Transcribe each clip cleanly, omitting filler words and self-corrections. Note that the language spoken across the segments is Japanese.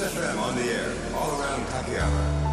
FM on the air all around Takayama。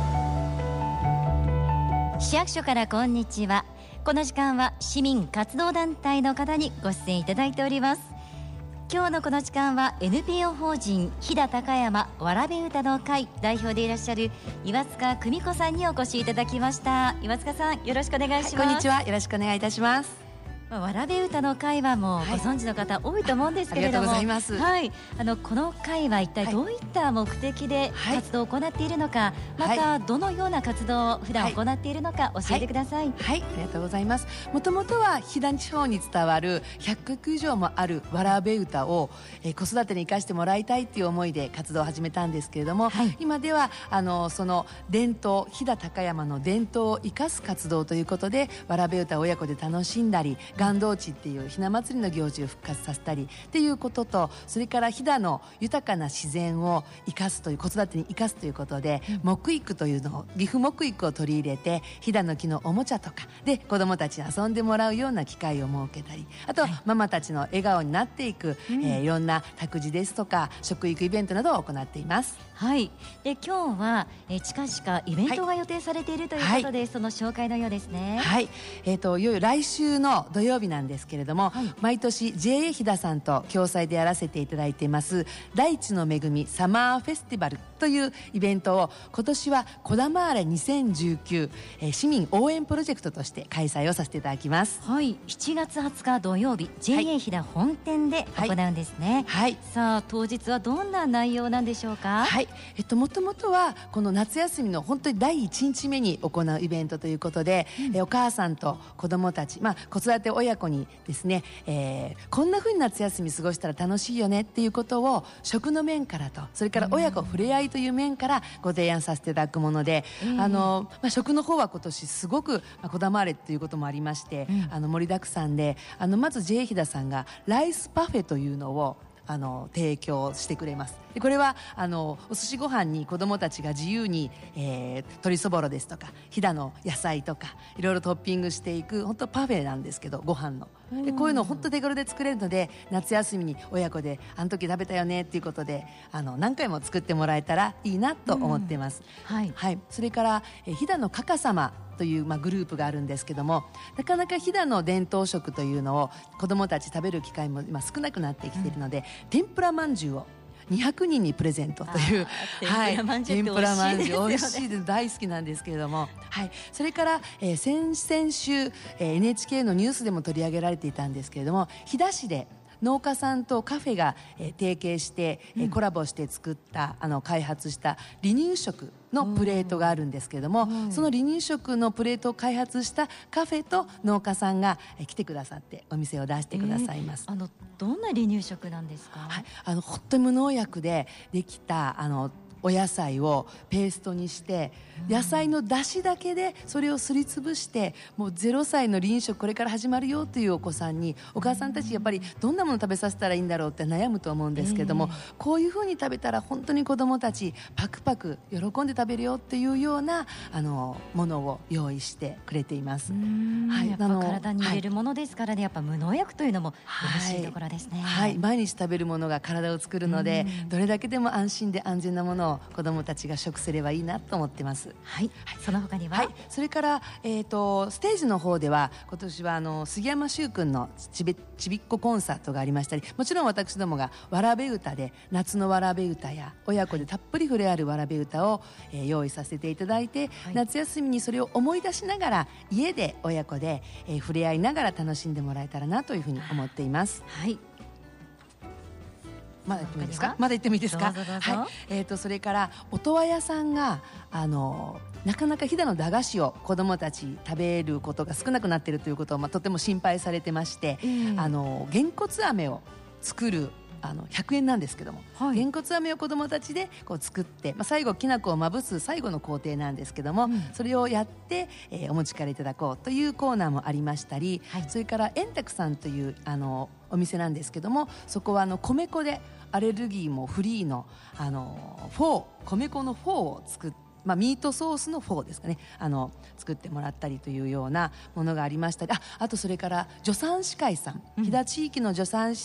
市役所からこんにちは。この時間は市民活動団体の方にご出演いただいております。今日のこの時間は NPO 法人飛騨高山わらべ歌の会代表でいらっしゃる岩塚久美子さんにお越しいただきました。岩塚さん、よろしくお願いします。 こんにちは、よろしくお願いいたします。 わらべ歌の会はもうご存知の方多いと思うんですけれども、 ありがとうございます。 はい、この会は一体どういった目的で活動を行っているのか、またどのような活動を普段行っているのか教えてください。 はい、ありがとうございます。もともとは飛騨地方に伝わる100曲以上もあるわらべ歌を、子育てに生かしてもらいたいという思いで活動を始めたんですけれども、今ではその伝統、飛騨高山の伝統を生かす活動ということでわらべ歌を親子で楽しんだり、元堂地っていうひな祭りの行事を復活させたりっていうことと、それから飛騨の豊かな自然を生かすという、子育てに生かすということで、木育というのを、岐阜木育を取り入れて飛騨の木のおもちゃとかで子どもたちに遊んでもらうような機会を設けたり、あと、ママたちの笑顔になっていく、いろんな託児ですとか食育イベントなどを行っています。 はい、で今日は、近々イベントが予定されているということで、その紹介のようですね。 はい、いよいよ来週の土曜日なんですけれども、毎年 JA 飛騨さんと共催でやらせていただいています大地の恵みサマーフェスティバルというイベントを今年はこだまあれ2019、市民応援プロジェクトとして開催をさせていただきます。 はい、7月20日土曜日 JA 飛騨本店で行うんですね。はい、さあ当日はどんな内容なんでしょうか。 はい、もともとはこの夏休みの本当に第1日目に行うイベントということで、お母さんと子どもたち、子育て親子にですね、こんな風に夏休み過ごしたら楽しいよねっていうことを食の面からと、それから親子触れ合いという面からご提案させていただくもので、食の方は今年すごくこだまれっていうこともありまして、盛りだくさんで、まず JA 飛騨さんがライスパフェというのを提供してくれます。でこれはお寿司ご飯に子どもたちが自由に、鶏そぼろですとか飛騨の野菜とかいろいろトッピングしていく本当パフェなんですけど、ご飯のでこういうのを本当手軽で作れるので、夏休みに親子であの時食べたよねっていうことで何回も作ってもらえたらいいなと思っています。はいはい、それから飛騨のかかさまというグループがあるんですけども、なかなか飛騨の伝統食というのを子どもたち食べる機会も今少なくなってきているので、天ぷらまんじゅうを200人にプレゼントという、天ぷらまんじゅう美味しいです、大好きなんですけれども、はい、それから、先々週、NHK のニュースでも取り上げられていたんですけれども、飛騨市で農家さんとカフェが、提携して、コラボして作った開発した離乳食のプレートがあるんですけれども、その離乳食のプレートを開発したカフェと農家さんが、来てくださってお店を出してくださいます。 どんな離乳食なんですか。 はい、本当に無農薬でできたお野菜をペーストにして、野菜の出汁だけでそれをすりつぶして、もう0歳の離乳食これから始まるよというお子さんに、お母さんたちやっぱりどんなもの食べさせたらいいんだろうって悩むと思うんですけども、こういうふうに食べたら本当に子どもたちパクパク喜んで食べるよっていうようなものを用意してくれています。 はい、やっぱ体に入れるものですからね、やっぱ無農薬というのも嬉しいところですね。 はい、毎日食べるものが体を作るので、どれだけでも安心で安全なものを子どもたちが食すればいいなと思ってます。 はい、その他には、 はい、それから、ステージの方では今年は杉山修君のちびっこコンサートがありましたり、もちろん私どもがわらべ歌で夏のわらべ歌や親子でたっぷり触れ合うわらべ歌を、用意させていただいて、夏休みにそれを思い出しながら家で親子で、触れ合いながら楽しんでもらえたらなというふうに思っています。はい、まだ言ってもいいですか。まだ言ってもいいですか。 どうぞどうぞ。 はい、それから音羽屋さんがなかなか飛騨の駄菓子を子どもたち食べることが少なくなっているということを、とても心配されてまして、げんこつ飴を作る100円なんですけども、げんこつ飴を子どもたちでこう作って、最後きな粉をまぶす最後の工程なんですけども、それをやって、お持ち帰りいただこうというコーナーもありましたり、それから円卓さんというお店なんですけども、そこは米粉でアレルギーもフリーの米粉のフォーを作って、ミートソースのフォーですかね、作ってもらったりというようなものがありましたり、あとそれから助産師会さん、飛騨地域の助産師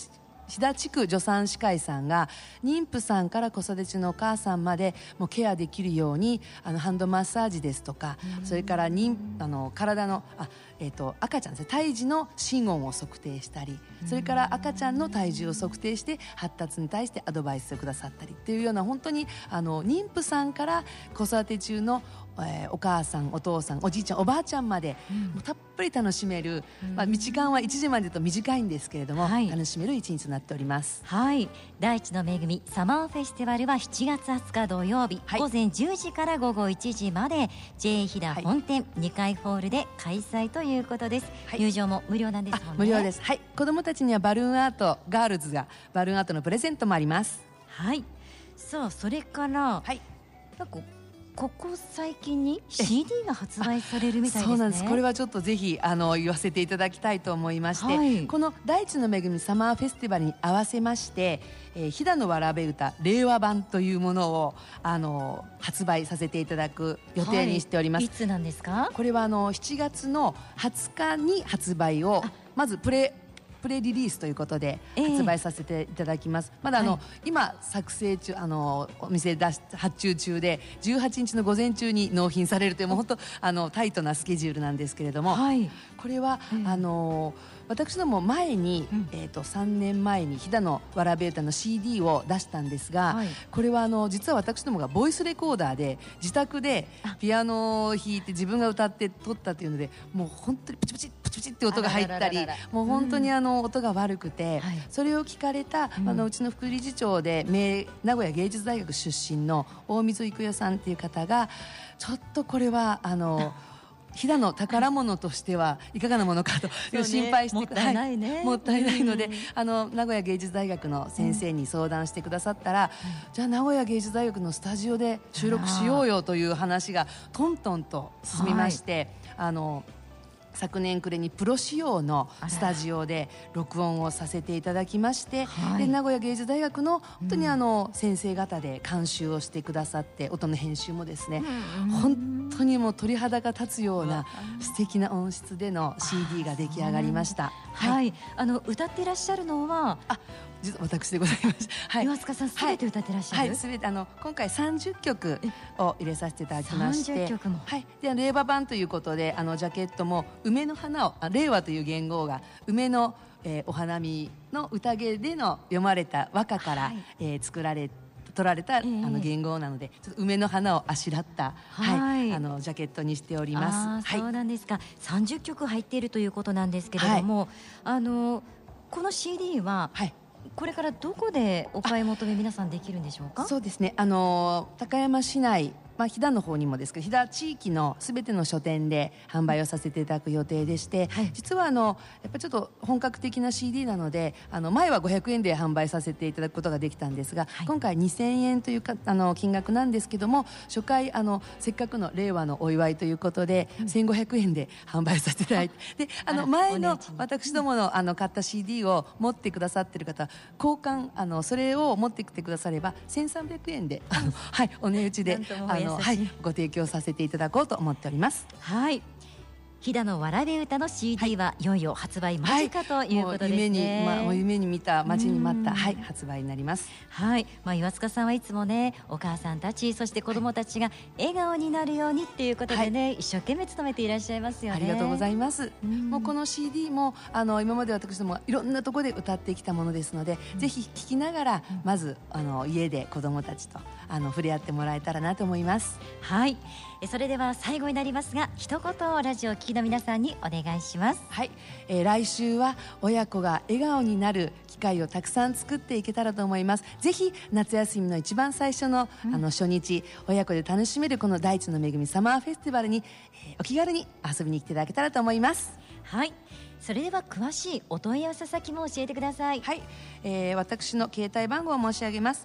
飛騨地区助産歯科医さんが妊婦さんから子育て中のお母さんまでもうケアできるようにハンドマッサージですとか、それから体の赤ちゃんですね、胎児の心音を測定したり、それから赤ちゃんの体重を測定して発達に対してアドバイスをくださったりっていうような、本当に妊婦さんから子育て中のお母さん、お父さん、おじいちゃん、おばあちゃんまで、もうたっぷり楽しめる、時間は1時までと短いんですけれども、楽しめる一日となっております。 はい、大地の恵みサマーフェスティバルは7月20日土曜日、午前10時から午後1時まで JA 飛騨本店2階ホールで開催ということです。入場も無料なんですもんね。 無料です。はい、子どもたちにはバルーンアート、ガールズがバルーンアートのプレゼントもあります。 はい、さあそれから、なんかここ最近に CD が発売されるみたいですね。 そうなんです。これはちょっとぜひ言わせていただきたいと思いまして、この大地の恵みサマーフェスティバルに合わせまして、飛騨のわらべ歌令和版というものを発売させていただく予定にしております。 いつなんですか？ これは7月の20日に発売をまずプレリリースということで発売させていただきます。まだ今作成中、お店で発注中で18日の午前中に納品されるという、もう本当タイトなスケジュールなんですけれども、これは私ども前に、3年前に飛騨のわらべ歌の CD を出したんですが、これは実は私どもがボイスレコーダーで自宅でピアノを弾いて自分が歌って撮ったというので、もう本当にプチプチプチプチって音が入ったり、もう本当に音が悪くて、それを聞かれたうちの副理事長で名古屋芸術大学出身の大水育代さんっていう方が、ちょっとこれは飛騨の宝物としてはいかがなものかという心配してもったいないね、 もったいないので、名古屋芸術大学の先生に相談してくださったら、じゃあ名古屋芸術大学のスタジオで収録しようよという話がトントンと進みまして、昨年暮れにプロ仕様のスタジオで録音をさせていただきまして、で名古屋芸術大学の本当に先生方で監修をしてくださって、音の編集もですね、本当にもう鳥肌が立つような素敵な音質での CD が出来上がりました。 歌っていらっしゃるのは実は私でございます。 岩塚さん、すべて歌ってらっしゃる？ すべて今回30曲を入れさせていただきまして、 30曲も、 で令和版ということでジャケットも梅の花を令和という元号が梅の、お花見の宴での読まれた和歌から、取られた元号なので、ちょっと梅の花をあしらった、ジャケットにしております。 そうなんですか。30曲入っているということなんですけれども、この CD は、これからどこでお買い求め皆さんできるんでしょうか？ そうですね、高山市内、飛騨の方にもですけど、飛騨地域のすべての書店で販売をさせていただく予定でして、実はやっぱりちょっと本格的な CD なので、前は500円で販売させていただくことができたんですが、今回2000円という金額なんですけども、初回せっかくの令和のお祝いということで、1500円で販売させていただいて、で前の私どもの買った CD を持ってくださっている方、交換それを持ってきてくだされば1300円でお値打ちでご提供させていただこうと思っております。 飛騨のわらべ歌の CD はいよいよ発売間近ということですね。 夢に見た、待ちに待った、発売になります。 岩塚さんはいつもね、お母さんたち、そして子どもたちが笑顔になるようにっていうことでね、一生懸命努めていらっしゃいますよね。 ありがとうございます。もうこの CD も今まで私どもいろんなところで歌ってきたものですので、ぜひ聴きながらまず家で子どもたちと触れ合ってもらえたらなと思います。 それでは最後になりますが、一言ラジオを聴きの皆さんにお願いします。 来週は親子が笑顔になる機会をたくさん作っていけたらと思います。ぜひ夏休みの一番最初の、初日、親子で楽しめるこの大地の恵みサマーフェスティバルに、お気軽に遊びに来ていただけたらと思います。 それでは詳しいお問い合わせ先も教えてください。 私の携帯番号を申し上げます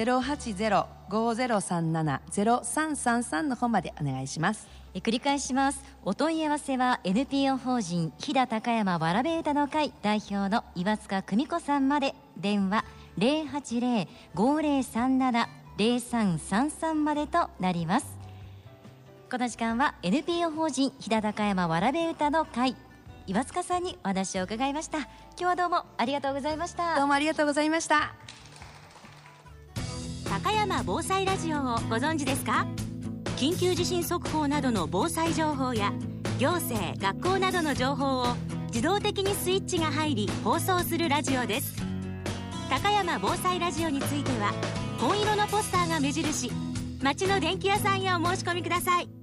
。080-5037-0333の方までお願いします。 繰り返します。お問い合わせは NPO 法人飛騨高山わらべ歌の会代表の岩塚久美子さんまで。電話 080-5037-0333 までとなります。この時間は NPO 法人飛騨高山わらべ歌の会岩塚さんにお話を伺いました。今日はどうもありがとうございました。 どうもありがとうございました。 高山防災ラジオをご存知ですか？緊急地震速報などの防災情報や行政・学校などの情報を自動的にスイッチが入り放送するラジオです。高山防災ラジオについては紺色のポスターが目印、町の電気屋さんへお申し込みください。